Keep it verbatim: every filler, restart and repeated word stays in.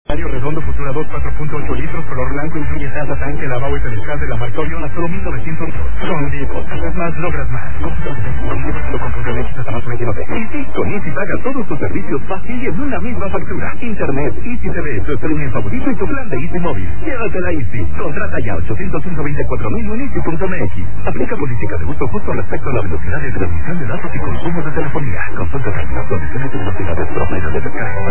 Redondo Futura dos, cuatro punto ocho litros, color blanco, incluye salsa, tanque, lavabo y pedestal de la marca Orion a solo mil novecientos euros. Con Diego, haces más, logras más. Compra con punto X hasta más veintinueve. Y sí, con Easy paga todos tus servicios fácil y en una misma factura. Internet, Easy T V, tu streaming favorito y tu plan de Easy Móvil. Llévatela Easy. Contrata ya ochocientos cinco veinticuatro mil en easy punto m x. Aplica política de gusto justo respecto a la velocidad de transmisión de datos y consumo de telefonía. Consulta las condiciones y velocidades promedio de descarga.